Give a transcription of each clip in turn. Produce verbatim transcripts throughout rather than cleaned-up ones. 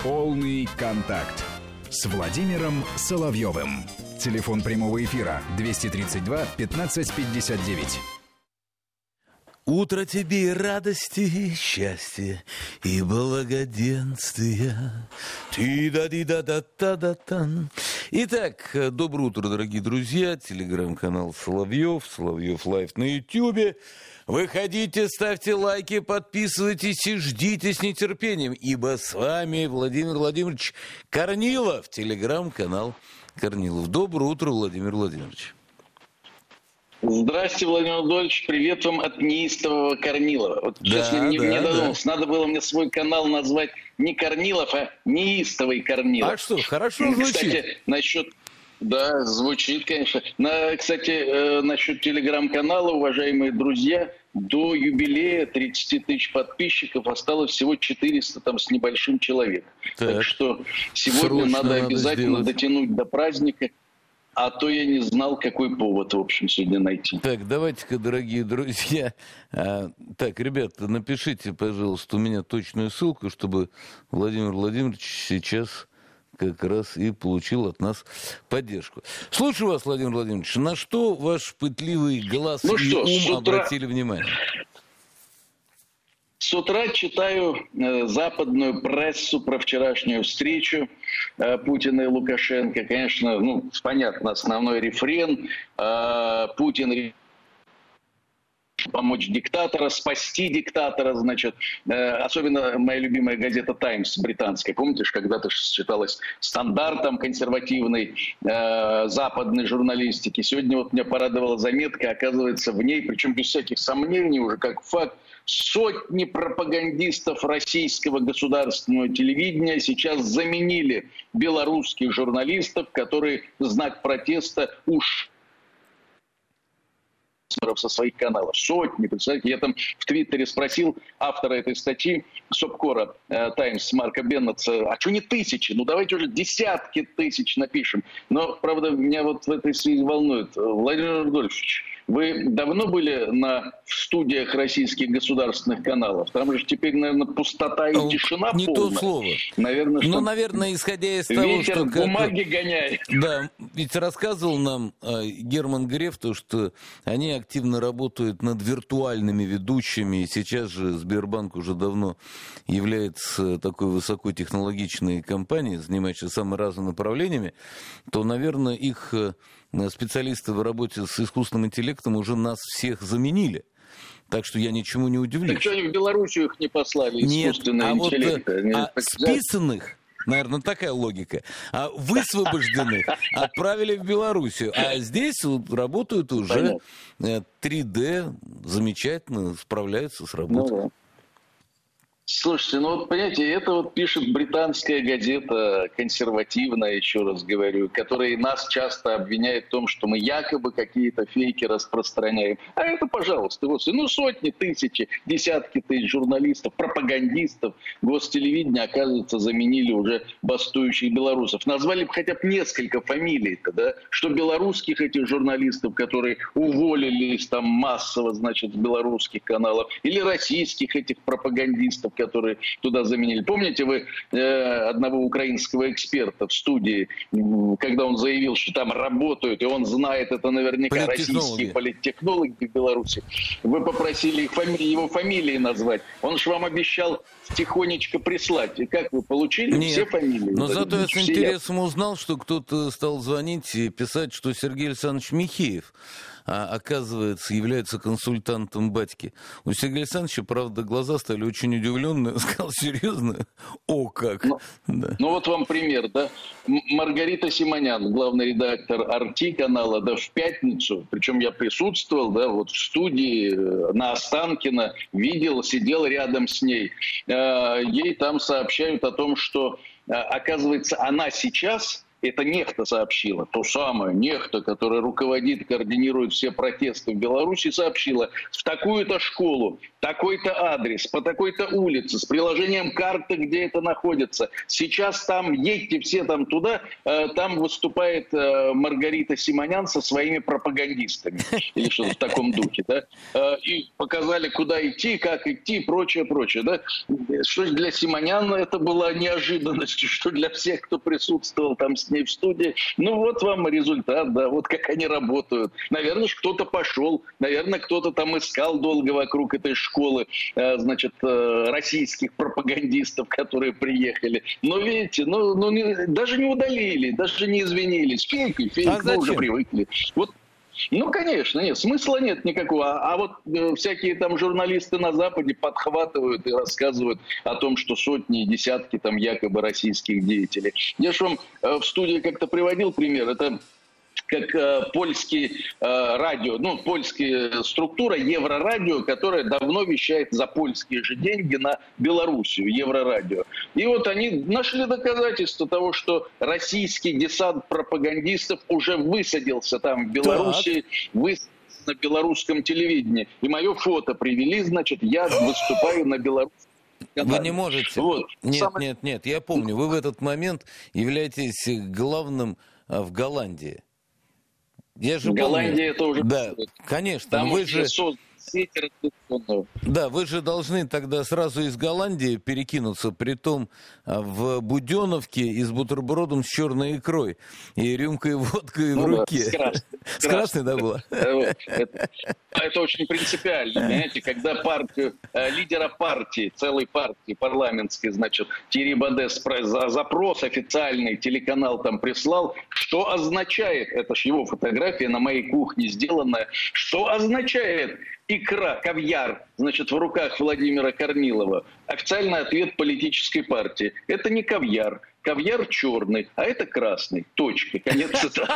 Полный контакт с Владимиром Соловьевым. Телефон прямого эфира двести тридцать два пятнадцать пятьдесят девять. Утро тебе радости, счастья и благоденствия. Ти-да-ди-да-да-да-да-тан. Итак, доброе утро, дорогие друзья. Телеграм-канал Соловьев, Соловьев Лайв на Ютьюбе. Выходите, ставьте лайки, подписывайтесь и ждите с нетерпением, ибо с вами Владимир Владимирович Корнилов, телеграм-канал Корнилов. Доброе утро, Владимир Владимирович. Здравствуйте, Владимир Владимирович. Привет вам от неистового Корнилова. Вот, да, честно, не, да, не додумался. Да. Надо было мне свой канал назвать не Корнилов, а неистовый Корнилов. А что, хорошо звучит. Кстати, насчет... Да, звучит, конечно. На, кстати, э, насчет телеграм-канала, уважаемые друзья, до юбилея тридцать тысяч подписчиков осталось всего четыреста там с небольшим человек. Так, так что сегодня надо, надо обязательно сделать. дотянуть до праздника. А то я не знал, какой повод, в общем, сегодня найти. Так, давайте-ка, дорогие друзья. А, так, ребята, напишите, пожалуйста, у меня точную ссылку, чтобы Владимир Владимирович сейчас как раз и получил от нас поддержку. Слушаю вас, Владимир Владимирович. На что ваш пытливый глаз ну и что, ум утра... обратили внимание? С утра читаю э, западную прессу про вчерашнюю встречу э, Путина и Лукашенко. Конечно, ну, понятно, основной рефрен. Э, Путин помочь диктатора, спасти диктатора, значит. Э, особенно моя любимая газета «Таймс» британская. Помните, когда-то считалась стандартом консервативной э, западной журналистики. Сегодня вот меня порадовала заметка, оказывается, в ней, причем без всяких сомнений, уже как факт, сотни пропагандистов российского государственного телевидения сейчас заменили белорусских журналистов, которые в знак протеста ушли со своих каналов. Сотни, представляете, я там в Твиттере спросил автора этой статьи, Сопкора Таймс, Марка Беннетса, а что не тысячи? Ну давайте уже десятки тысяч напишем. Но, правда, меня вот в этой связи волнует. Владимир Рудольфович, вы давно были на в студиях российских государственных каналов? Там же теперь, наверное, пустота и тишина не полная. Не то слово. Наверное, ну, наверное, исходя из того, ветер что... бумаги как... гоняет. Да, ведь рассказывал нам э, Герман Греф, то, что они активно работают над виртуальными ведущими, и сейчас же Сбербанк уже давно является такой высокотехнологичной компанией, занимающейся самыми разными направлениями, то, наверное, их специалисты в работе с искусственным интеллектом уже нас всех заменили. Так что я ничему не удивлюсь. Так что они в Белоруссию их не послали, искусственный Нет, а интеллект? Вот, а списанных, наверное, такая логика, а высвобожденных отправили в Белоруссию. А здесь вот работают уже Понятно. три дэ, замечательно справляются с работой. Ну, да. Слушайте, ну вот, понимаете, это вот пишет британская газета, консервативная, еще раз говорю, которая нас часто обвиняет в том, что мы якобы какие-то фейки распространяем. А это, пожалуйста, вот, ну сотни, тысячи, десятки тысяч журналистов, пропагандистов гостелевидения, оказывается, заменили уже бастующих белорусов. Назвали бы хотя бы несколько фамилий-то, да, что белорусских этих журналистов, которые уволились там массово, значит, с белорусских каналов, или российских этих пропагандистов, которые туда заменили. Помните вы э, одного украинского эксперта в студии, когда он заявил, что там работают, и он знает это наверняка российские политтехнологи в Беларуси. Вы попросили их фами- его фамилии назвать. Он же вам обещал тихонечко прислать. И как вы получили? Нет, все фамилии? Но зато я с интересом я... узнал, что кто-то стал звонить и писать, что Сергей Александрович Михеев, а, оказывается, является консультантом батьки. У Сергея Александровича, правда, глаза стали очень удивленные. Он сказал, серьезно? О, как! Ну, да. ну вот вам пример, да? Маргарита Симонян, главный редактор Арти канала, да, в пятницу, причем я присутствовал, да, вот в студии на Останкино, видел, сидел рядом с ней. Ей там сообщают о том, что, оказывается, она сейчас Это Нехта сообщила, то самое Нехта, которая руководит, координирует все протесты в Беларуси, сообщила: в такую-то школу, такой-то адрес, по такой-то улице, с приложением карты, где это находится. Сейчас там, едьте все там туда, там выступает Маргарита Симонян со своими пропагандистами. Или что-то в таком духе, да? И показали, куда идти, как идти, прочее, прочее, да? Что для Симонян это была неожиданностью, что для всех, кто присутствовал там с ней в студии. Ну вот вам результат, да, вот как они работают. Наверное, кто-то пошел, наверное, кто-то там искал долго вокруг этой школы, значит, российских пропагандистов, которые приехали. Но видите, ну, ну не, даже не удалили, даже не извинились. Фейк, фейк, а мы уже привыкли. Вот. Ну, конечно, нет, смысла нет никакого. А, а вот э, всякие там журналисты на Западе подхватывают и рассказывают о том, что сотни и десятки там якобы российских деятелей. Я же вам э, в студии как-то приводил пример. Это как э, польский э, радио, ну, польская структура Еврорадио, которая давно вещает за польские же деньги на Белоруссию, Еврорадио. И вот они нашли доказательства того, что российский десант пропагандистов уже высадился там в Белоруссии, высадился на белорусском телевидении. И мое фото привели, значит, я выступаю на белорусском. Вы не можете. Вот. Нет, Самое... нет, нет, я помню, вы в этот момент являетесь главным в Голландии. Я же Голландия помню. Это уже... Да, конечно. Там вы же... сети разработанную. Да, вы же должны тогда сразу из Голландии перекинуться, притом в Буденновке и с бутербродом с черной икрой и рюмкой водкой ну, в руке. Да, с красной. С красной, да, была? Это, это очень принципиально, понимаете, когда партию, лидера партии, целой партии парламентской, значит, Тири Бадес запрос официальный телеканал там прислал, что означает, это ж его фотография на моей кухне сделанная, что означает икра, кавьяр, значит, в руках Владимира Корнилова. Официальный ответ политической партии. Это не кавьяр. Кавьяр черный, а это красный. Точка. Конец цитаты.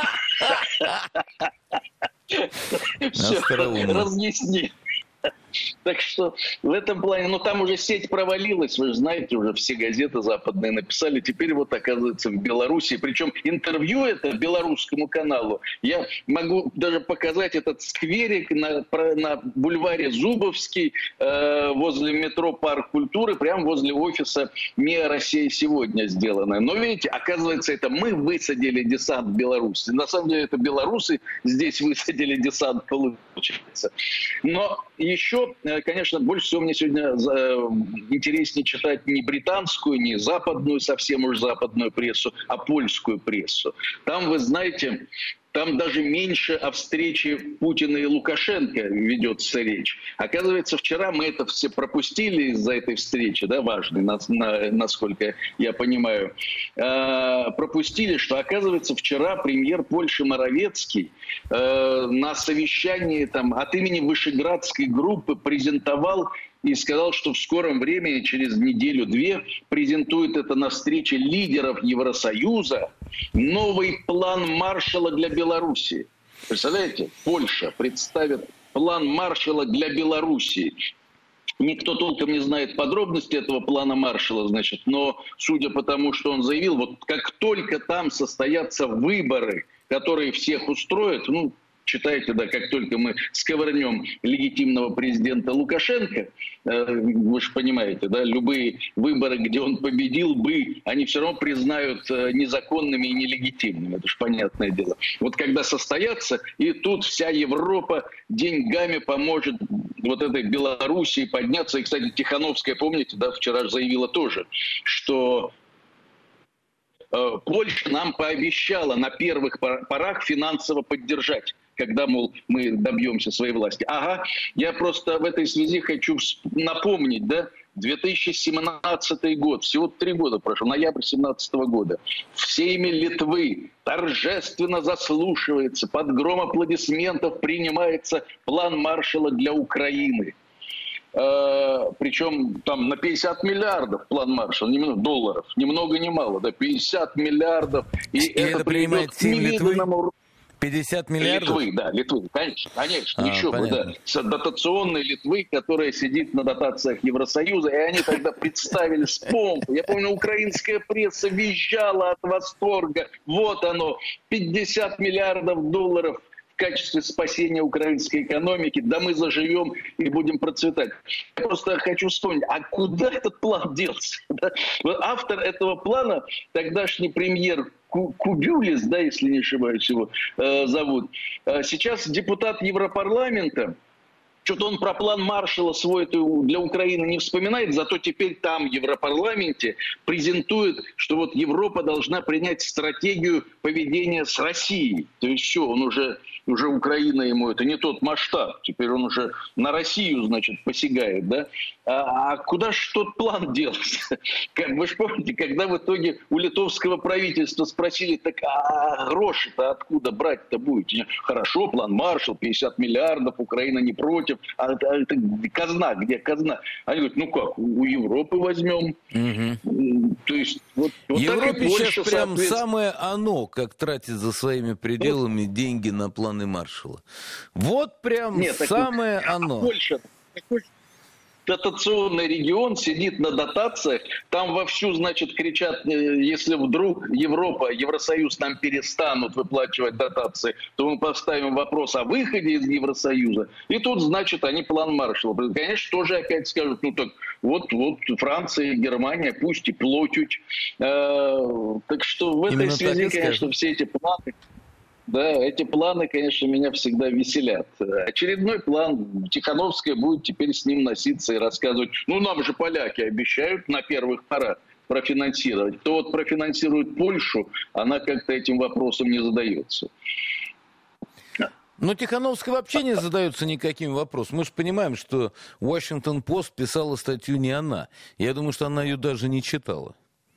Все, разъясни. Так что в этом плане, ну там уже сеть провалилась, вы же знаете, уже все газеты западные написали, теперь вот оказывается в Беларуси, причем интервью это белорусскому каналу, я могу даже показать этот скверик на, на бульваре Зубовский, э, возле метро Парк культуры, прямо возле офиса МИА «Россия сегодня» сделанное. Но видите, оказывается, это мы высадили десант в Беларуси. На самом деле это белорусы здесь высадили десант, получается. Но еще, конечно, больше всего мне сегодня интереснее читать не британскую, не западную, совсем уж западную прессу, а польскую прессу. Там, вы знаете, там даже меньше о встрече Путина и Лукашенко ведется речь. Оказывается, вчера мы это все пропустили из-за этой встречи, да, важной, на, на, насколько я понимаю. Э, пропустили, что, оказывается, вчера премьер Польши Моровецкий э, на совещании там, от имени Вышеградской группы презентовал и сказал, что в скором времени, через неделю-две, презентует это на встрече лидеров Евросоюза новый план Маршалла для Белоруссии. Представляете, Польша представит план Маршалла для Белоруссии. Никто толком не знает подробности этого плана Маршалла, значит, но судя по тому, что он заявил, вот как только там состоятся выборы, которые всех устроят, ну, читайте, да, как только мы сковырнем легитимного президента Лукашенко, э, вы же понимаете, да, любые выборы, где он победил бы, они все равно признают э, незаконными и нелегитимными, это же понятное дело. Вот когда состоятся, и тут вся Европа деньгами поможет вот этой Белоруссии подняться. И, кстати, Тихановская, помните, да, вчера же заявила тоже, что э, Польша нам пообещала на первых порах финансово поддержать, когда, мол, мы добьемся своей власти. Ага, я просто в этой связи хочу напомнить, да, две тысячи семнадцатый год, всего три года прошел, ноябрь две тысячи семнадцатого года, в Сейме Литвы торжественно заслушивается, под гром аплодисментов принимается план Маршалла для Украины. Uh, причем там на пятьдесят миллиардов план Маршалла, не много долларов, ни много ни мало, да, пятьдесят миллиардов. И, и это, это приведет к немедленному... пятьдесят миллиардов? Литвы, да, Литвы, конечно, конечно, А, еще бы, да. С дотационной Литвы, которая сидит на дотациях Евросоюза, и они тогда представили с помпой. Я помню, украинская пресса визжала от восторга. Вот оно, пятьдесят миллиардов долларов в качестве спасения украинской экономики, да мы заживем и будем процветать. Я просто хочу вспомнить, а куда этот план делся? Да? Вот автор этого плана, тогдашний премьер Кубюлис, да, если не ошибаюсь, его э, зовут, э, сейчас депутат Европарламента. Что-то он про план Маршалла свой для Украины не вспоминает, зато теперь там, в Европарламенте, презентует, что вот Европа должна принять стратегию поведения с Россией. То есть что, он уже, уже Украина ему, это не тот масштаб, теперь он уже на Россию, значит, посягает, да? А, а куда же тот план делся? Вы же помните, когда в итоге у литовского правительства спросили, так а гроши-то откуда брать-то будете? Хорошо, план Маршалл, пятьдесят миллиардов, Украина не против. А это, а это казна, где казна? Они говорят, ну как, у Европы возьмем. Угу. То есть, вот, вот Европе сейчас прям самое оно, как тратит за своими пределами вот деньги на планы Маршалла. Вот прям Нет, самое так, оно. А Польша, дотационный регион сидит на дотациях, там вовсю, значит, кричат, если вдруг Европа, Евросоюз нам перестанут выплачивать дотации, то мы поставим вопрос о выходе из Евросоюза. И тут, значит, они план Маршалла. Конечно, тоже опять скажут, ну так вот, вот Франция, Германия, пусть и платят. Э, так что в этой Именно связи, конечно, скажут. Все эти планы... Да, эти планы, конечно, меня всегда веселят. Очередной план. Тихановская будет теперь с ним носиться и рассказывать. Ну, нам же поляки обещают на первых порах профинансировать. Кто вот профинансирует Польшу, она как-то этим вопросом не задается. Но Тихановская вообще не задается никаким вопросом. Мы же понимаем, что Washington-Post писала статью не она. Я думаю, что она ее даже не читала.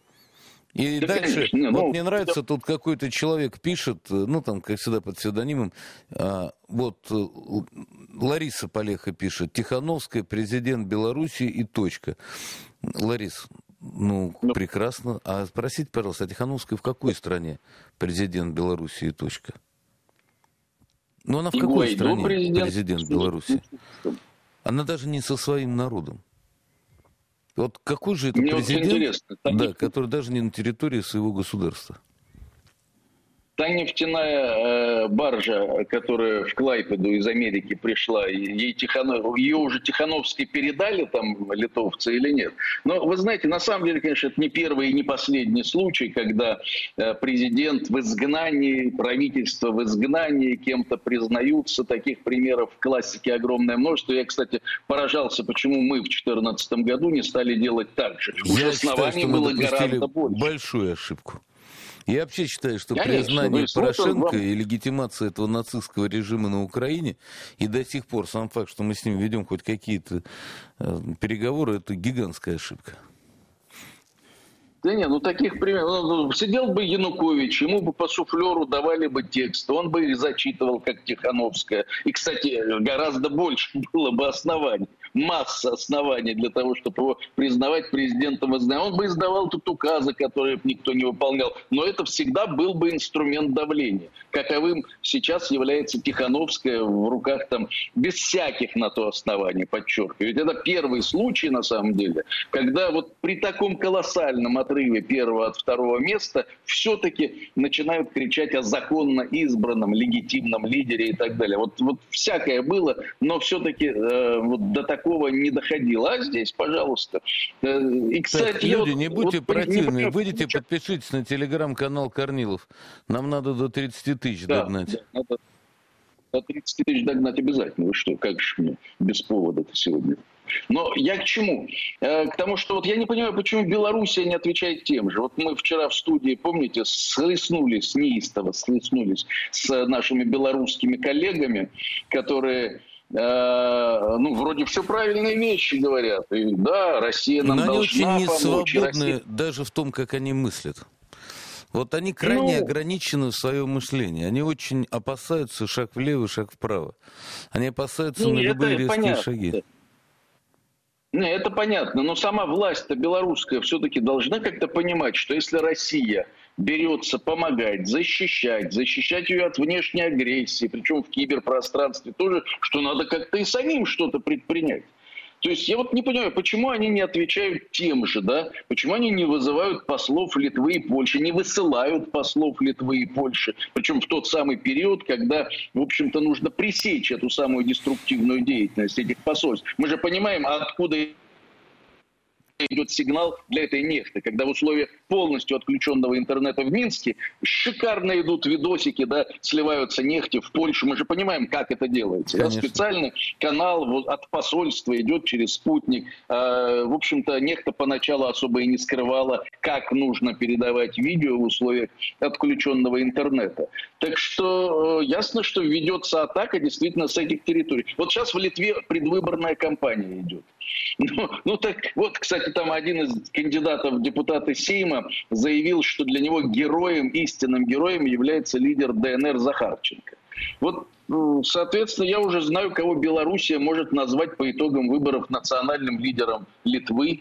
И да, дальше, конечно, вот ну, мне нравится, да. Тут какой-то человек пишет, ну, там, как всегда, под псевдонимом, а, вот Лариса Полеха пишет, Тихановская, президент Белоруссии и точка. Ларис, ну, ну, прекрасно. А спросите, пожалуйста, а Тихановская в какой стране президент Белоруссии и точка? Ну, она в какой Ой, стране президент, президент Белоруссии? Она даже не со своим народом. Вот какой же это Мне президент, да, который даже не на территории своего государства? Та нефтяная э, баржа, которая в Клайпеду из Америки пришла, ей Тиханов, ее уже Тихановской передали там литовцы или нет? Но вы знаете, на самом деле, конечно, это не первый и не последний случай, когда э, президент в изгнании, правительство в изгнании, кем-то признаются. Таких примеров в классике огромное множество. Я, кстати, поражался, почему мы в две тысячи четырнадцатом году не стали делать так же. Уже оснований было гораздо больше. Большую ошибку. Я вообще считаю, что Конечно, признание Порошенко вам... и легитимация этого нацистского режима на Украине, и до сих пор сам факт, что мы с ним ведем хоть какие-то э, переговоры, это гигантская ошибка. Да нет, ну таких примеров. Сидел бы Янукович, ему бы по суфлеру давали бы текст, он бы их зачитывал, как Тихановская. И, кстати, гораздо больше было бы оснований. Масса оснований для того, чтобы его признавать президентом. Он бы издавал тут указы, которые никто не выполнял. Но это всегда был бы инструмент давления. Каковым сейчас является Тихановская в руках там без всяких на то оснований, подчеркиваю. Ведь это первый случай, на самом деле, когда вот при таком колоссальном отрыве первого от второго места все-таки начинают кричать о законно избранном, легитимном лидере и так далее. Вот, вот всякое было, но все-таки э, вот до такого не доходило. А здесь, пожалуйста. Э, и, кстати, так, люди, вот, не будьте вот, противны. Не, Выйдите, ничего. Подпишитесь на телеграм-канал Корнилов. Нам надо до тридцати тысяч да, догнать. Да, надо до тридцати тысяч догнать обязательно. Вы что, как же мне без повода-то сегодня? Но я к чему? К тому, что вот я не понимаю, почему Белоруссия не отвечает тем же. Вот мы вчера в студии, помните, схлестнулись неистово, схлестнулись с нашими белорусскими коллегами, которые, э, ну, вроде все правильные вещи говорят. И, да, Россия нам Но должна они очень помочь. несвободны Россия... даже в том, как они мыслят. Вот они крайне ну... ограничены в своем мышлении. Они очень опасаются шаг влево, шаг вправо. Они опасаются ну, на любые резкие понятно. шаги. Не, это понятно, но сама власть-то белорусская все-таки должна как-то понимать, что если Россия берется помогать, защищать, защищать ее от внешней агрессии, причем в киберпространстве тоже, что надо как-то и самим что-то предпринять. То есть я вот не понимаю, почему они не отвечают тем же, да? Почему они не вызывают послов Литвы и Польши, не высылают послов Литвы и Польши, причем в тот самый период, когда, в общем-то, нужно пресечь эту самую деструктивную деятельность этих посольств. Мы же понимаем, откуда идет сигнал для этой нефти, когда в условиях полностью отключенного интернета в Минске шикарно идут видосики, да, сливаются нефти в Польшу. Мы же понимаем, как это делается. Да, специальный канал вот, от посольства идет через спутник. Э, в общем-то, нефть поначалу особо и не скрывала, как нужно передавать видео в условиях отключенного интернета. Так что э, ясно, что ведется атака действительно с этих территорий. Вот сейчас в Литве предвыборная кампания идет. Ну, ну так вот, кстати, там один из кандидатов в депутаты Сейма заявил, что для него героем, истинным героем является лидер ДНР Захарченко. Вот, соответственно, я уже знаю, кого Белоруссия может назвать по итогам выборов национальным лидером Литвы.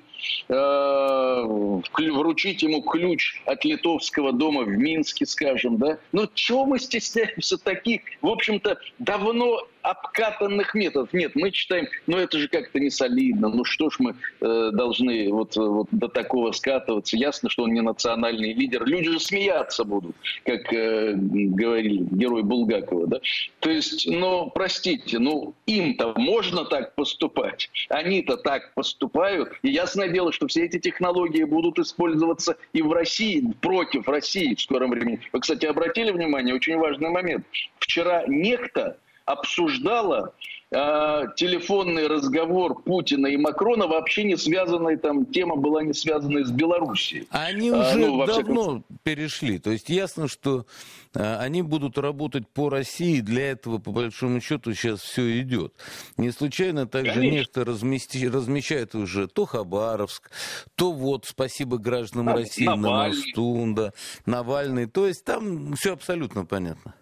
Вручить ему ключ от Литовского дома в Минске, скажем, да? Ну, чего мы стесняемся таких, в общем-то, давно обкатанных методов? Нет, мы считаем, ну, это же как-то не солидно, ну, что ж мы э, должны вот, вот до такого скатываться? Ясно, что он не национальный лидер. Люди же смеяться будут, как э, говорили герой Булгакова, да? То есть, ну, простите, ну, им-то можно так поступать, они-то так поступают, и ясное дело, что все эти технологии будут использоваться и в России, против России в скором времени. Вы, кстати, обратили внимание, очень важный момент. Вчера некто обсуждала э, телефонный разговор Путина и Макрона, вообще не связанная, там тема была не связанная с Белоруссией. Они а, уже ну, давно всяком... перешли. То есть ясно, что э, они будут работать по России. Для этого, по большому счету, сейчас все идет. Не случайно также нефть размести... размещает уже то Хабаровск, то вот, спасибо гражданам а, России Навальный. на мосту, да, Навальный. То есть там все абсолютно понятно.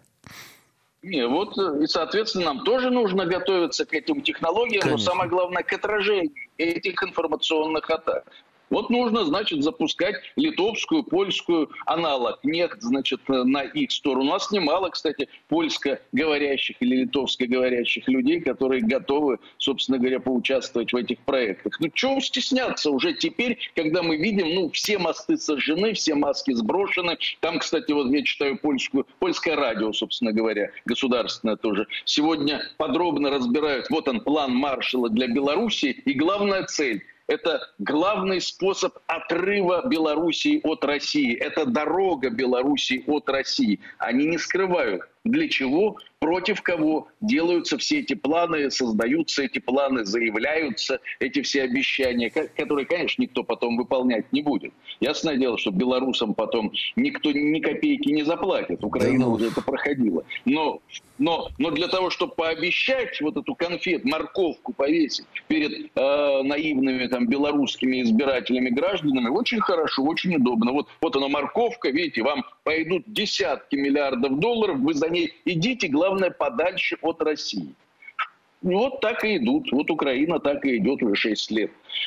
Не, вот, и, соответственно, нам тоже нужно готовиться к этим технологиям, Конечно. но самое главное, к отражению этих информационных атак. Вот нужно, значит, запускать литовскую, польскую аналог. Нет, значит, на их сторону. У нас немало, кстати, польско-говорящих или литовско-говорящих людей, которые готовы, собственно говоря, поучаствовать в этих проектах. Ну, чего стесняться уже теперь, когда мы видим, ну, все мосты сожжены, все маски сброшены. Там, кстати, вот я читаю польскую, польское радио, собственно говоря, государственное тоже. Сегодня подробно разбирают, вот он, план Маршалла для Белоруссии и главная цель. Это главный способ отрыва Белоруссии от России. Это дорога Белоруссии от России. Они не скрывают, для чего, против кого делаются все эти планы, создаются эти планы, заявляются эти все обещания, которые, конечно, никто потом выполнять не будет. Ясное дело, что белорусам потом никто ни копейки не заплатит. Украина уже это проходила. Но, но, но для того, чтобы пообещать вот эту конфет, морковку повесить перед э, наивными там, белорусскими избирателями, гражданами, очень хорошо, очень удобно. Вот, вот она морковка, видите, вам пойдут десятки миллиардов долларов, вы за ней идите, главное, подальше от России. Вот так и идут. Вот Украина так и идет уже шесть лет.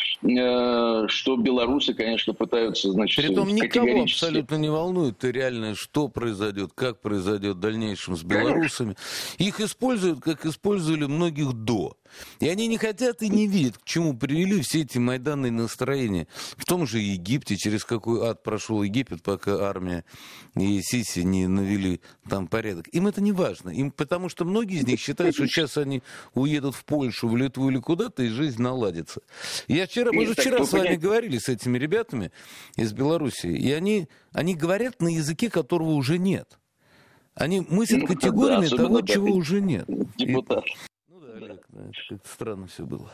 Что белорусы, конечно, пытаются, значит, Притом никого абсолютно не волнует реально, что произойдет, как произойдет в дальнейшем с белорусами. Их используют, как использовали многих до. И они не хотят и не видят, к чему привели все эти майданные настроения. В том же Египте, через какой ад прошел Египет, пока армия и Сиси не навели там порядок. Им это не важно. Им, потому что многие из них считают, что сейчас они уедут в Польшу, в Литву или куда-то, и жизнь наладится. Я вчера, мы же вчера с вами говорили с этими ребятами из Белоруссии, и они, они говорят на языке, которого уже нет. Они мыслят ну, категориями да, того, чего уже нет. Депутат. И... Ну да, Олег, да, это как-то странно все было.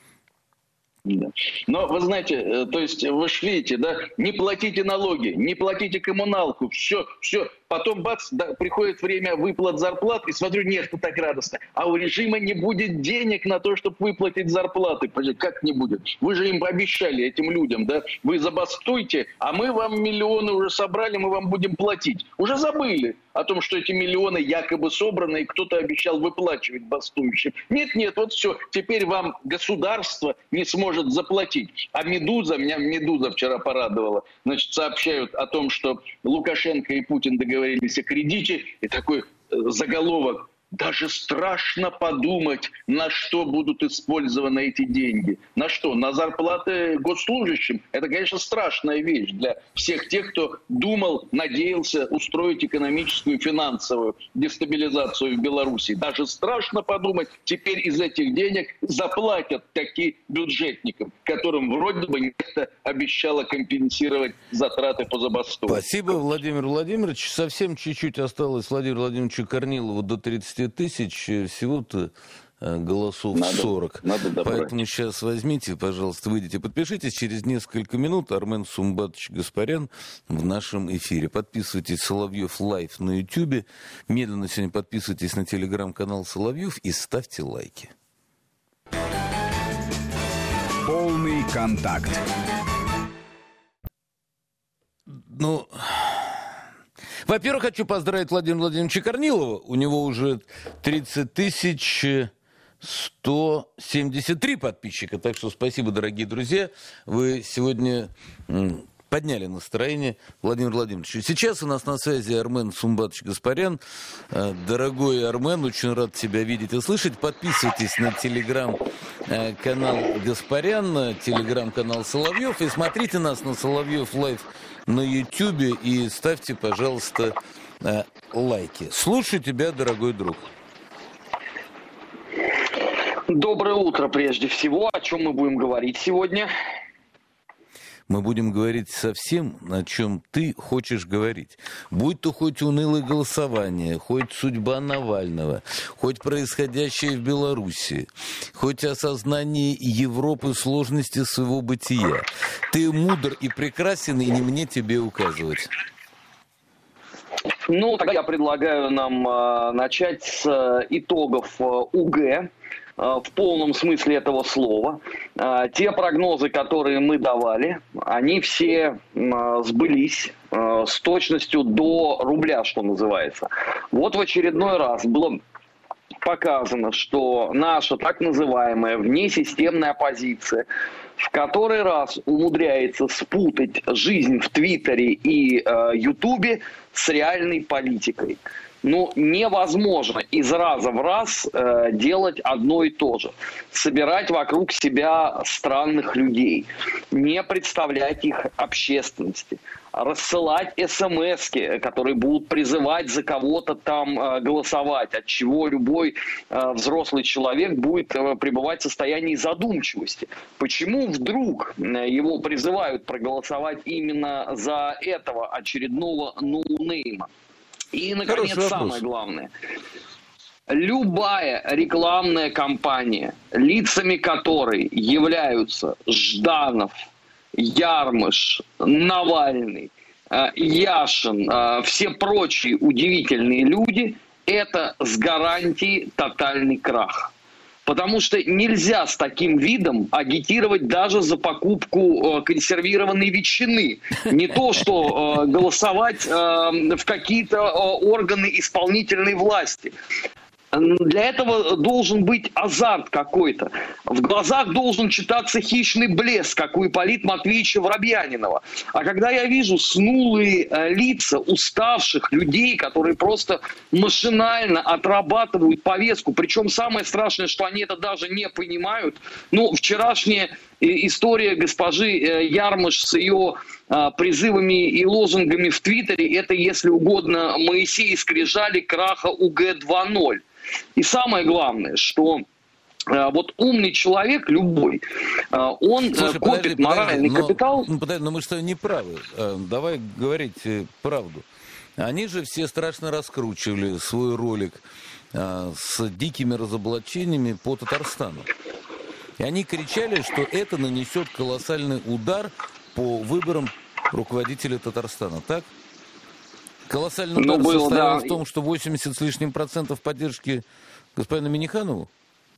Да. Но вы знаете, то есть вы ж видите, да, не платите налоги, не платите коммуналку, все, все. Потом бац, да, приходит время выплат зарплат, и смотрю, нет, это так радостно. А у режима не будет денег на то, чтобы выплатить зарплаты. Как не будет? Вы же им пообещали, этим людям, да, вы забастуйте, а мы вам миллионы уже собрали, мы вам будем платить. Уже забыли о том, что эти миллионы якобы собраны, и кто-то обещал выплачивать бастующим. Нет, нет, вот все, теперь вам государство не сможет может заплатить. А «Медуза», меня «Медуза» вчера порадовала, значит, сообщают о том, что Лукашенко и Путин договорились о кредите, и такой заголовок: даже страшно подумать, на что будут использованы эти деньги. На что? На зарплаты госслужащим? Это, конечно, страшная вещь для всех тех, кто думал, надеялся устроить экономическую и финансовую дестабилизацию в Беларуси. Даже страшно подумать, теперь из этих денег заплатят таки бюджетникам, которым вроде бы некто обещало компенсировать затраты по забастовке. Спасибо, Владимир Владимирович. Совсем чуть-чуть осталось Владимиру Владимировичу Корнилову до тридцати тысяч, всего-то голосов надо, сорок. Надо Поэтому сейчас возьмите, пожалуйста, выйдите, подпишитесь. Через несколько минут Армен Сумбатович Гаспарян в нашем эфире. Подписывайтесь Соловьев Лайв на Ютьюбе. Медленно сегодня подписывайтесь на телеграм-канал Соловьев и ставьте лайки. Полный контакт. Ну... Во-первых, хочу поздравить Владимира Владимировича Корнилова. У него уже тридцать тысяч сто семьдесят три подписчика. Так что спасибо, дорогие друзья. Вы сегодня подняли настроение Владимира Владимировича. Сейчас у нас на связи Армен Сумбатович Гаспарян. Дорогой Армен, очень рад тебя видеть и слышать. Подписывайтесь на телеграм-канал Гаспарян, телеграм-канал Соловьев. И смотрите нас на Соловьев Лайв на Ютьюбе и ставьте, пожалуйста, лайки. Слушаю тебя, дорогой друг. Доброе утро, прежде всего. О чем мы будем говорить сегодня? Мы будем говорить совсем, о чем ты хочешь говорить. Будь то хоть унылое голосование, хоть судьба Навального, хоть происходящее в Беларуси, хоть осознание Европы сложности своего бытия. Ты мудр и прекрасен, и не мне тебе указывать. Ну, тогда я предлагаю нам э, начать с э, итогов э, УГ. В полном смысле этого слова. Те прогнозы, которые мы давали, они все сбылись с точностью до рубля, что называется. Вот в очередной раз было показано, что наша так называемая внесистемная оппозиция в который раз умудряется спутать жизнь в Твиттере и э, Ютубе с реальной политикой. Ну, невозможно из раза в раз э, делать одно и то же. Собирать вокруг себя странных людей, не представлять их общественности, рассылать смски, которые будут призывать за кого-то там э, голосовать, от чего любой э, взрослый человек будет э, пребывать в состоянии задумчивости. Почему вдруг э, его призывают проголосовать именно за этого очередного ноунейма? И, наконец, самое главное. Любая рекламная кампания, лицами которой являются Жданов, Ярмыш, Навальный, Яшин, все прочие удивительные люди, это с гарантией тотальный крах. Потому что нельзя с таким видом агитировать даже за покупку э, консервированной ветчины. Не то, что э, голосовать э, в какие-то э, органы исполнительной власти. Для этого должен быть азарт какой-то. В глазах должен читаться хищный блеск, как у Ипполита Матвеевича Воробьянинова. А когда я вижу снулые э, лица уставших людей, которые просто машинально отрабатывают повестку, причем самое страшное, что они это даже не понимают. Ну, вчерашняя история госпожи э, Ярмыш с ее э, призывами и лозунгами в Твиттере, это, если угодно, Моисей скрижали краха УГ два ноль. И самое главное, что э, вот умный человек, любой, э, он Слушай, копит подожди, моральный подожди, капитал. Но, подожди, но мы что, не правы. Давай говорить правду. Они же все страшно раскручивали свой ролик э, с дикими разоблачениями по Татарстану. И они кричали, что это нанесет колоссальный удар по выборам руководителя Татарстана, так? Колоссальный удар ну, был, состоял да. в том, что восемьдесят с лишним процентов поддержки господину Минниханову?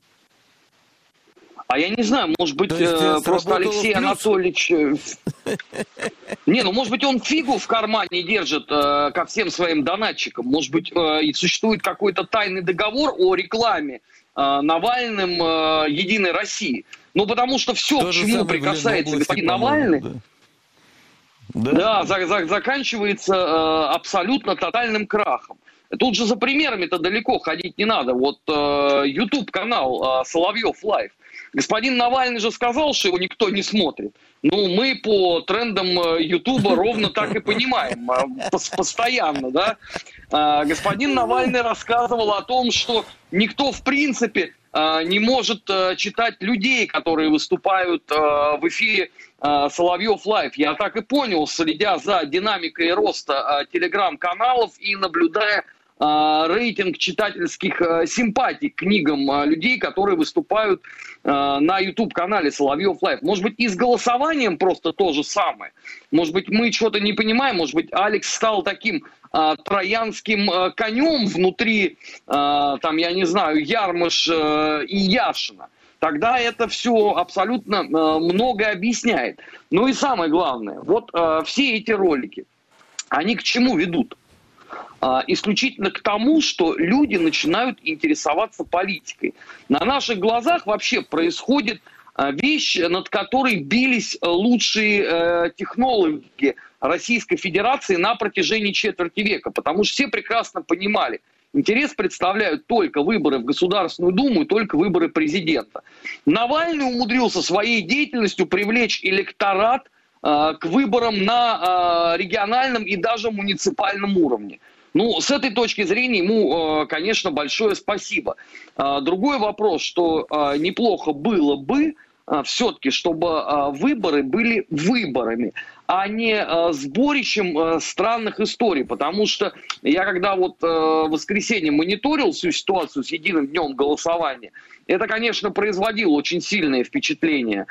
А я не знаю, может быть, есть, просто Алексей Анатольевич... Не, ну, может быть, он фигу в кармане держит э, ко всем своим донатчикам. Может быть, э, и существует какой-то тайный договор о рекламе э, Навальным э, Единой России. Ну, потому что все, к чему прикасается господин Навальный, да, да. Да, за, за, заканчивается э, абсолютно тотальным крахом. Тут же за примерами-то далеко ходить не надо. Вот э, YouTube-канал э, Соловьев Лайв. Господин Навальный же сказал, что его никто не смотрит. Ну, мы по трендам Ютуба ровно так и понимаем, постоянно, да. Господин Навальный рассказывал о том, что никто, в принципе, не может читать людей, которые выступают в эфире Соловьев Лайв. Я так и понял, следя за динамикой роста телеграм-каналов и наблюдая рейтинг читательских симпатий к книгам людей, которые выступают на YouTube-канале Соловьев Лайв. Может быть, и с голосованием просто то же самое. Может быть, мы что-то не понимаем. Может быть, Алекс стал таким а, троянским а, конем внутри, а, там, я не знаю, Ярмыш а, и Яшина. Тогда это все абсолютно а, многое объясняет. Ну и самое главное, вот а, все эти ролики, они к чему ведут? Исключительно к тому, что люди начинают интересоваться политикой. На наших глазах вообще происходит вещь, над которой бились лучшие технологи Российской Федерации на протяжении четверти века. Потому что все прекрасно понимали, интерес представляют только выборы в Государственную Думу и только выборы президента. Навальный умудрился своей деятельностью привлечь электорат к выборам на региональном и даже муниципальном уровне. Ну, с этой точки зрения ему, конечно, большое спасибо. Другой вопрос, что неплохо было бы все-таки, чтобы выборы были выборами, а не сборищем странных историй. Потому что я когда вот в воскресенье мониторил всю ситуацию с единым днем голосования, это, конечно, производило очень сильное впечатление,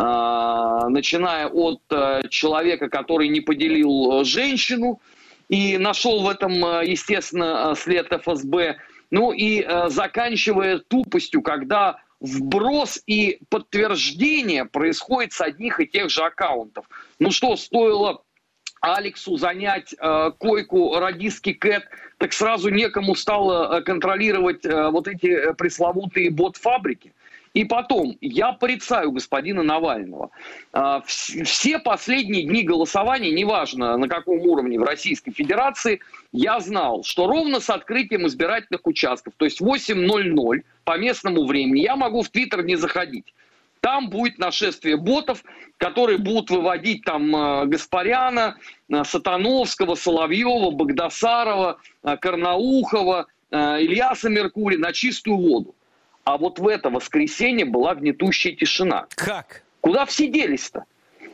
начиная от человека, который не поделил женщину, и нашел в этом, естественно, след эф эс бэ. Ну и заканчивая тупостью, когда вброс и подтверждение происходит с одних и тех же аккаунтов. Ну что, стоило Алексу занять э, койку радистки Кэт, так сразу некому стало контролировать э, вот эти пресловутые бот-фабрики. И потом, я порицаю господина Навального. Все последние дни голосования, неважно на каком уровне в Российской Федерации, я знал, что ровно с открытием избирательных участков, то есть в восемь ноль ноль по местному времени, я могу в Твиттер не заходить. Там будет нашествие ботов, которые будут выводить там Гаспаряна, Сатановского, Соловьева, Багдасарова, Карнаухова, Ильяса Меркурия на чистую воду. А вот в это воскресенье была гнетущая тишина. Как? Куда все делись-то?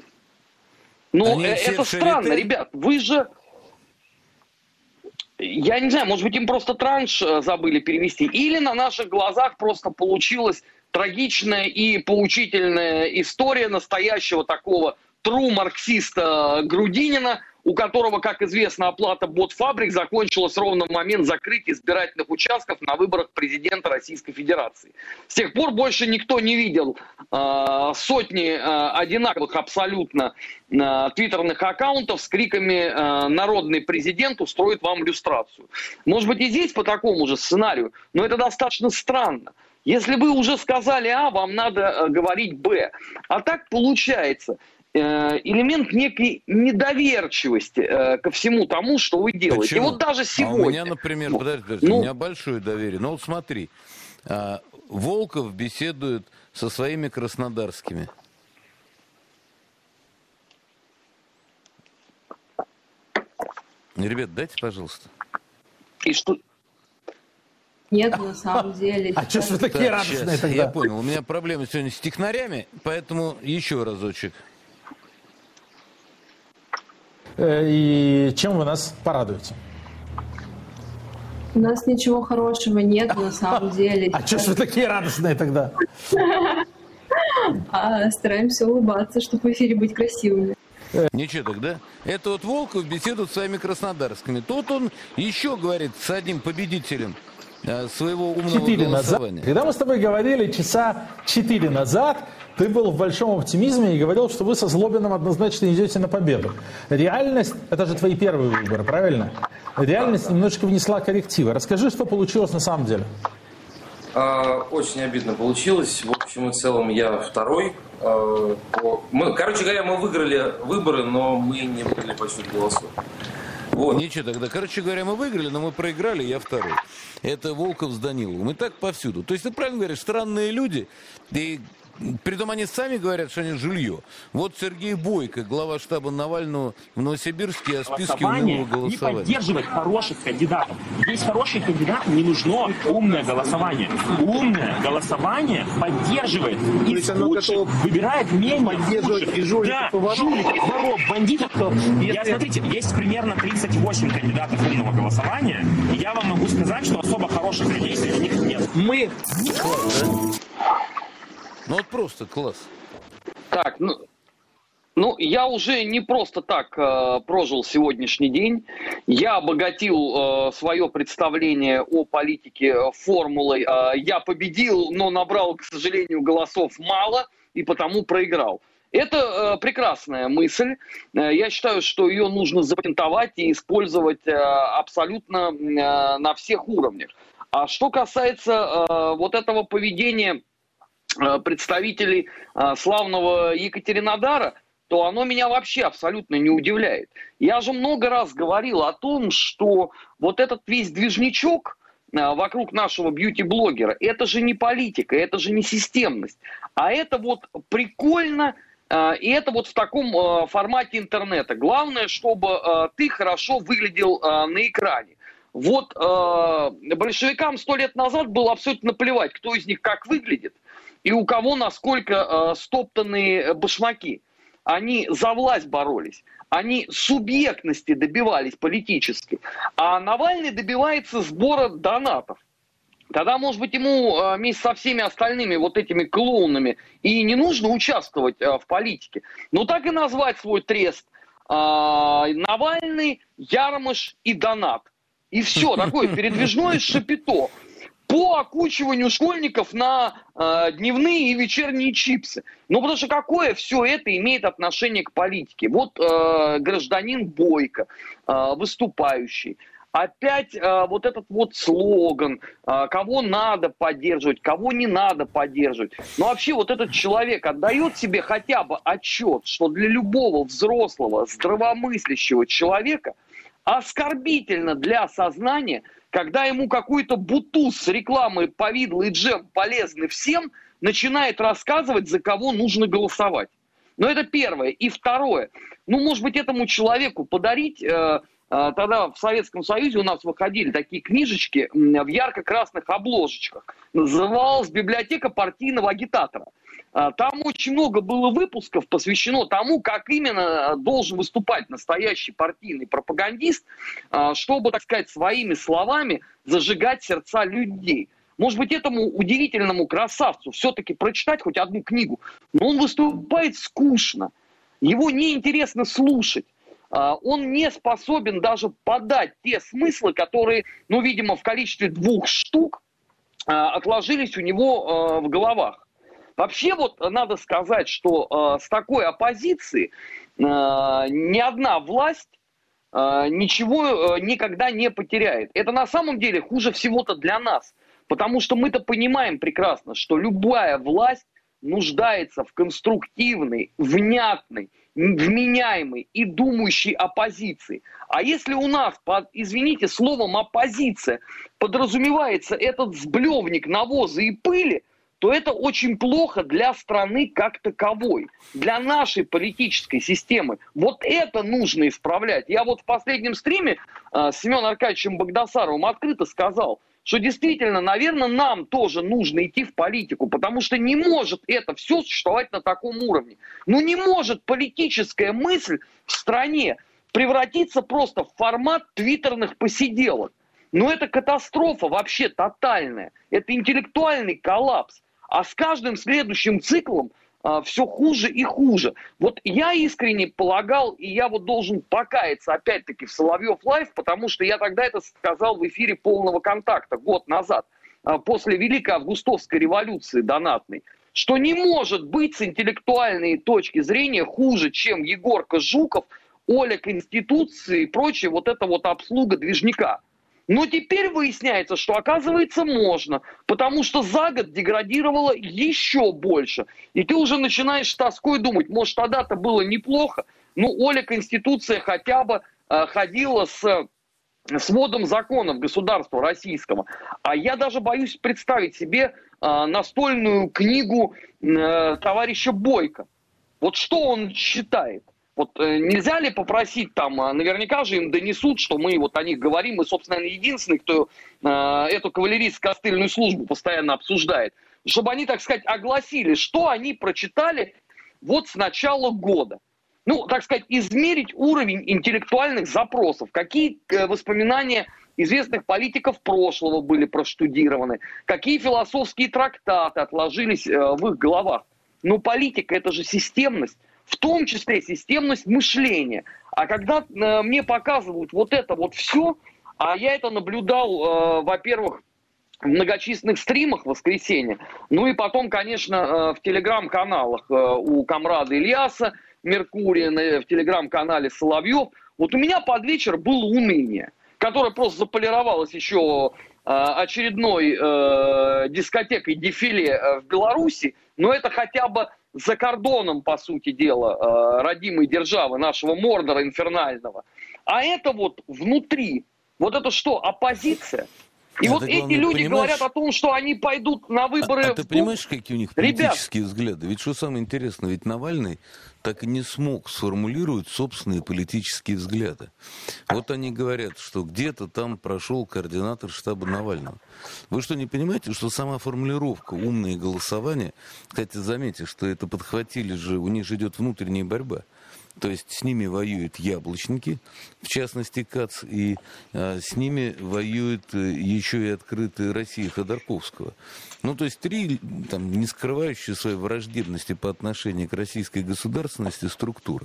Ну, это странно, ребят. Вы же... Я не знаю, может быть, им просто транш забыли перевести. Или на наших глазах просто получилась трагичная и поучительная история настоящего такого тру-марксиста Грудинина, у которого, как известно, оплата бот-фабрик закончилась ровно в момент закрытия избирательных участков на выборах президента Российской Федерации. С тех пор больше никто не видел э, сотни э, одинаковых абсолютно э, твиттерных аккаунтов с криками э, «Народный президент устроит вам люстрацию». Может быть, и здесь по такому же сценарию, но это достаточно странно. Если вы уже сказали А, вам надо э, говорить Б. А так получается... элемент некой недоверчивости э, ко всему тому, что вы делаете. Почему? И вот даже сегодня... А у меня, например, ну, подожди, подожди, ну... у меня большое доверие. Ну вот смотри, э, Волков беседует со своими краснодарскими. Ребят, дайте, пожалуйста. И что... Нет, на самом деле. А что ж вы такие радостные тогда? Я понял, у меня проблемы сегодня с технарями, поэтому еще разочек. И чем вы нас порадуете? У нас ничего хорошего нет, на самом деле. А что ж вы такие радостные тогда? А стараемся улыбаться, чтобы в эфире быть красивыми. Ничего тогда. Это вот Волков беседует с своими краснодарскими. Тут он еще говорит с одним победителем своего умного четыре голосования. Назад, когда мы с тобой говорили часа четыре назад, ты был в большом оптимизме и говорил, что вы со Злобиным однозначно идете на победу. Реальность, это же твои первые выборы, правильно? Реальность немножечко внесла коррективы. Расскажи, что получилось на самом деле. Очень обидно получилось. В общем и целом я второй. Мы, короче говоря, мы выиграли выборы, но мы не выиграли по счету голосов. Вот. Ничего тогда. Короче говоря, мы выиграли, но мы проиграли, я второй. Это Волков с Даниловым. И так повсюду. То есть ты правильно говоришь, странные люди. И притом они сами говорят, что они жилье. Вот Сергей Бойко, глава штаба Навального в Новосибирске, о списке унылого голосования. Не поддерживать хороших кандидатов. Есть хорошие кандидаты, не нужно умное голосование. Умное голосование поддерживает из худших, выбирает менее худших. И жуликов, да, жуликов, воров, бандитов. Я, смотрите, есть примерно тридцать восемь кандидатов умного голосования, и я вам могу сказать, что особо хороших людей среди них нет. Мы... Класс, да? Ну вот просто класс. Так, ну, ну я уже не просто так э, прожил сегодняшний день. Я обогатил э, свое представление о политике формулой. Э, я победил, но набрал, к сожалению, голосов мало и потому проиграл. Это э, прекрасная мысль. Э, я считаю, что ее нужно запатентовать и использовать э, абсолютно э, на всех уровнях. А что касается э, вот этого поведения представителей а, славного Екатеринодара, то оно меня вообще абсолютно не удивляет. Я же много раз говорил о том, что вот этот весь движничок а, вокруг нашего бьюти-блогера, это же не политика, это же не системность, а это вот прикольно, а, и это вот в таком а, формате интернета. Главное, чтобы а, ты хорошо выглядел а, на экране. Вот а, большевикам сто лет назад было абсолютно плевать, кто из них как выглядит, и у кого насколько э, стоптанные башмаки. Они за власть боролись. Они субъектности добивались политически. А Навальный добивается сбора донатов. Тогда, может быть, ему э, вместе со всеми остальными вот этими клоунами и не нужно участвовать э, в политике. Но так и назвать свой трест. Э, Навальный, Ярмыш и донат. И все, такое передвижное шапито по окучиванию школьников на э, дневные и вечерние чипсы. Ну, потому что какое все это имеет отношение к политике? Вот э, гражданин Бойко, э, выступающий, опять э, вот этот вот слоган, э, кого надо поддерживать, кого не надо поддерживать. Но вообще вот этот человек отдает себе хотя бы отчет, что для любого взрослого, здравомыслящего человека оскорбительно для сознания, когда ему какой-то бутуз с рекламой повидло и джем полезны всем, начинает рассказывать, за кого нужно голосовать. Но это первое. И второе. Ну, может быть, этому человеку подарить... Э, э, тогда в Советском Союзе у нас выходили такие книжечки в ярко-красных обложечках. Называлась «Библиотека партийного агитатора». Там очень много было выпусков посвящено тому, как именно должен выступать настоящий партийный пропагандист, чтобы, так сказать, своими словами зажигать сердца людей. Может быть, этому удивительному красавцу все-таки прочитать хоть одну книгу, но он выступает скучно, его неинтересно слушать. Он не способен даже подать те смыслы, которые, ну, видимо, в количестве двух штук отложились у него в головах. Вообще вот надо сказать, что э, с такой оппозиции э, ни одна власть э, ничего э, никогда не потеряет. Это на самом деле хуже всего-то для нас, потому что мы-то понимаем прекрасно, что любая власть нуждается в конструктивной, внятной, вменяемой и думающей оппозиции. А если у нас, под, извините, словом оппозиция подразумевается этот сблевник навоза и пыли, то это очень плохо для страны как таковой, для нашей политической системы. Вот это нужно исправлять. Я вот в последнем стриме э, с Семеном Аркадьевичем Багдасаровым открыто сказал, что действительно, наверное, нам тоже нужно идти в политику, потому что не может это все существовать на таком уровне. Ну не может политическая мысль в стране превратиться просто в формат твиттерных посиделок. Но это катастрофа вообще тотальная. Это интеллектуальный коллапс. А с каждым следующим циклом а, все хуже и хуже. Вот я искренне полагал, и я вот должен покаяться опять-таки в Соловьев Лайв, потому что я тогда это сказал в эфире «Полного контакта» год назад, а, после Великой Августовской революции донатной, что не может быть с интеллектуальной точки зрения хуже, чем Егорка Жуков, Оля Конституции и прочее вот эта вот обслуга движника. Но теперь выясняется, что, оказывается, можно, потому что за год деградировало еще больше. И ты уже начинаешь с тоской думать, может, тогда-то было неплохо. Ну, Оля, Конституция хотя бы э, ходила с сводом законов государства российского. А я даже боюсь представить себе э, настольную книгу э, товарища Бойко. Вот что он считает? Вот э, нельзя ли попросить там, э, наверняка же им донесут, что мы вот о них говорим, мы, собственно, единственные, кто э, эту кавалерийско-костыльную службу постоянно обсуждает, чтобы они, так сказать, огласили, что они прочитали вот с начала года. Ну, так сказать, измерить уровень интеллектуальных запросов, какие э, воспоминания известных политиков прошлого были проштудированы, какие философские трактаты отложились э, в их головах. Но политика – это же системность, в том числе системность мышления. А когда э, мне показывают вот это вот все, а я это наблюдал, э, во-первых, в многочисленных стримах в воскресенье, ну и потом, конечно, э, в телеграм-каналах э, у комрада Ильяса Меркурия, в телеграм-канале Соловьев, вот у меня под вечер было уныние, которое просто заполировалось еще э, очередной э, дискотекой дефиле э, в Беларуси, но это хотя бы за кордоном, по сути дела, э, родимой державы, нашего Мордора инфернального. А это вот внутри, вот это что, оппозиция? И а вот эти главное, люди понимаешь... говорят о том, что они пойдут на выборы. А, а ты понимаешь, какие у них политические Ребят... взгляды? Ведь что самое интересное, ведь Навальный так и не смог сформулировать собственные политические взгляды. Вот они говорят, что где-то там прошел координатор штаба Навального. Вы что, не понимаете, что сама формулировка «умное голосование», кстати, заметьте, что это подхватили же, у них же идет внутренняя борьба. То есть с ними воюют яблочники, в частности КАЦ, и а, с ними воюет еще и открытая Россия Ходорковского. Ну, то есть три, там, не скрывающие своей враждебности по отношению к российской государственности структуры.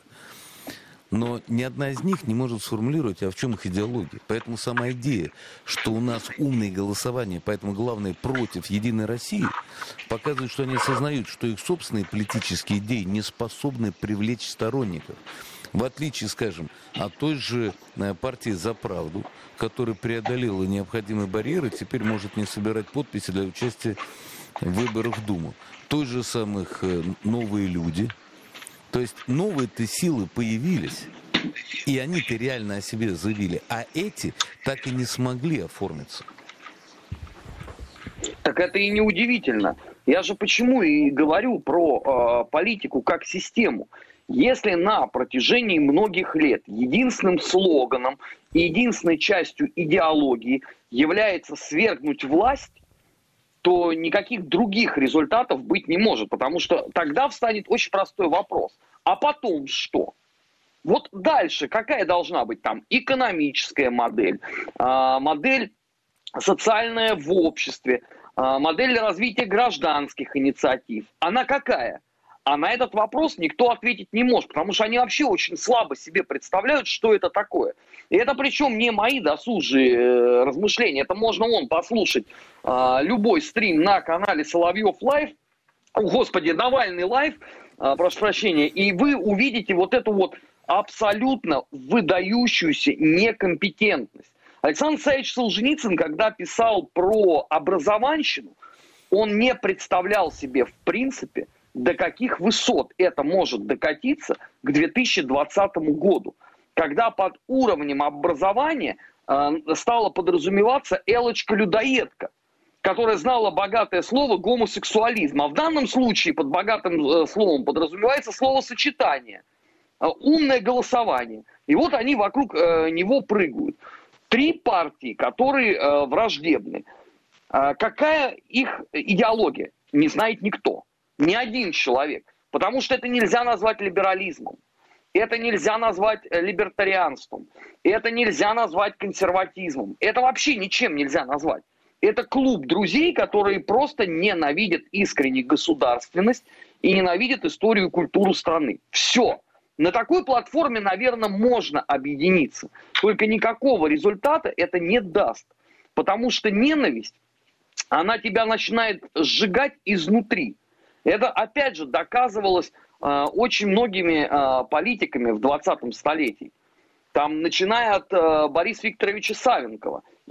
Но ни одна из них не может сформулировать, а в чем их идеология. Поэтому сама идея, что у нас умное голосование, поэтому главное против Единой России, показывает, что они осознают, что их собственные политические идеи не способны привлечь сторонников. В отличие, скажем, от той же партии «За правду», которая преодолела необходимые барьеры, теперь может не собирать подписи для участия в выборах в Думу. Той же самых «Новые люди». То есть новые-то силы появились, и они-то реально о себе заявили, а эти так и не смогли оформиться. Так это и не удивительно. Я же почему и говорю про э, политику как систему. Если на протяжении многих лет единственным слоганом и единственной частью идеологии является свергнуть власть, то никаких других результатов быть не может, потому что тогда встанет очень простой вопрос. А потом что? Вот дальше какая должна быть там экономическая модель, модель социальная в обществе, модель развития гражданских инициатив? Она какая? А на этот вопрос никто ответить не может, потому что они вообще очень слабо себе представляют, что это такое. И это причем не мои досужие э, размышления, это можно вон послушать э, любой стрим на канале Соловьев Лайв, о, господи, Навальный Лайв, э, прошу прощения, и вы увидите вот эту вот абсолютно выдающуюся некомпетентность. Александр Исаевич Солженицын, когда писал про образованщину, он не представлял себе в принципе, до каких высот это может докатиться к две тысячи двадцатому году, когда под уровнем образования э, стала подразумеваться Элочка-людоедка, которая знала богатое слово гомосексуализм. А в данном случае под богатым э, словом подразумевается словосочетание, э, умное голосование. И вот они вокруг э, него прыгают. Три партии, которые э, враждебны. Э, какая их идеология? Не знает никто. Ни один человек. Потому что это нельзя назвать либерализмом. Это нельзя назвать либертарианством. Это нельзя назвать консерватизмом. Это вообще ничем нельзя назвать. Это клуб друзей, которые просто ненавидят искренне государственность и ненавидят историю и культуру страны. Все. На такой платформе, наверное, можно объединиться. Только никакого результата это не даст. Потому что ненависть, она тебя начинает сжигать изнутри. Это, опять же, доказывалось э, очень многими э, политиками в двадцатом столетии. Там, начиная от э, Бориса Викторовича Савенкова. И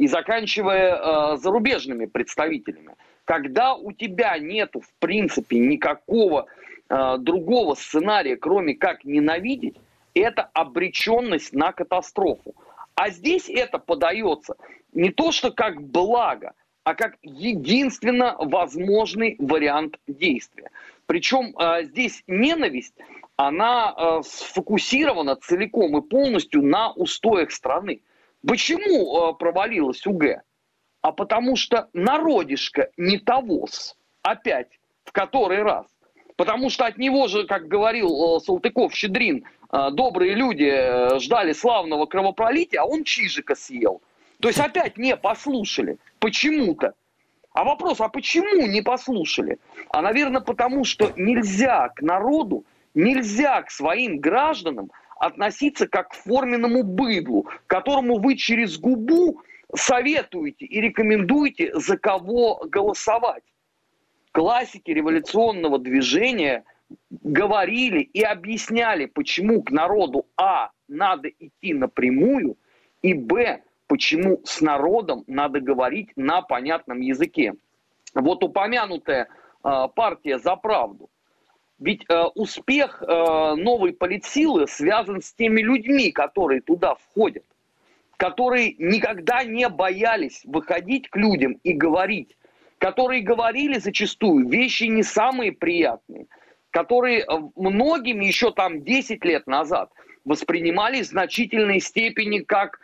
и заканчивая э, зарубежными представителями. Когда у тебя нету, в принципе, никакого э, другого сценария, кроме как ненавидеть, это обреченность на катастрофу. А здесь это подается не то что как благо, а как единственно возможный вариант действия. Причем э, здесь ненависть, она э, сфокусирована целиком и полностью на устоях страны. Почему э, провалилась УГ? А потому что народишко не тогос. Опять, в который раз. Потому что от него же, как говорил э, Салтыков-Щедрин, э, добрые люди э, ждали славного кровопролития, а он чижика съел. То есть опять не послушали. Почему-то. А вопрос, а почему не послушали? А, наверное, потому что нельзя к народу, нельзя к своим гражданам относиться как к форменному быдлу, которому вы через губу советуете и рекомендуете, за кого голосовать. Классики революционного движения говорили и объясняли, почему к народу а. надо идти напрямую, и б. почему с народом надо говорить на понятном языке. Вот упомянутая э, партия «За правду». Ведь э, успех э, новой политсилы связан с теми людьми, которые туда входят, которые никогда не боялись выходить к людям и говорить, которые говорили зачастую вещи не самые приятные, которые многим еще там десять лет назад воспринимались в значительной степени как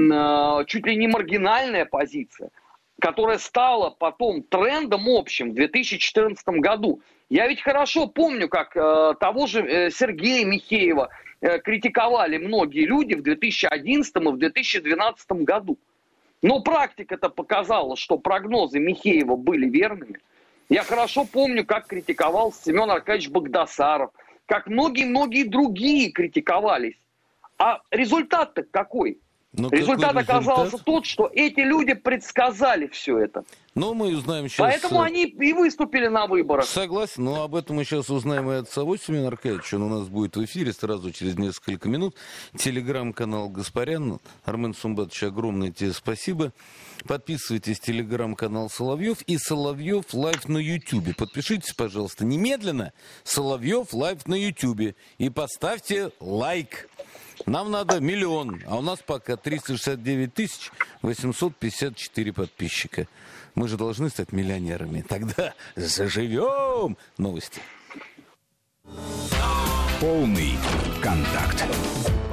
чуть ли не маргинальная позиция, которая стала потом трендом общим в две тысячи четырнадцатом году. Я ведь хорошо помню, как э, того же э, Сергея Михеева э, критиковали многие люди в две тысячи одиннадцатом и в две тысячи двенадцатом году. Но практика-то показала, что прогнозы Михеева были верными. Я хорошо помню, как критиковал Семен Аркадьевич Багдасаров, как многие-многие другие критиковались. А результат-то какой? Но результат какой оказался результат? тот, что эти люди предсказали все это. Но мы узнаем сейчас... Поэтому они и выступили на выборах. Согласен, но об этом мы сейчас узнаем и от самого Семена Аркадьевича. Он у нас будет в эфире сразу через несколько минут. Телеграм-канал Гаспарян. Армен Сумбатович, огромное тебе спасибо. Подписывайтесь, телеграм-канал Соловьев и Соловьев Лайв на Ютубе. Подпишитесь, пожалуйста, немедленно. Соловьев Лайв на Ютубе. И поставьте лайк. Нам надо миллион, а у нас пока триста шестьдесят девять тысяч восемьсот пятьдесят четыре подписчика. Мы же должны стать миллионерами. Тогда заживем. Новости. Полный контакт.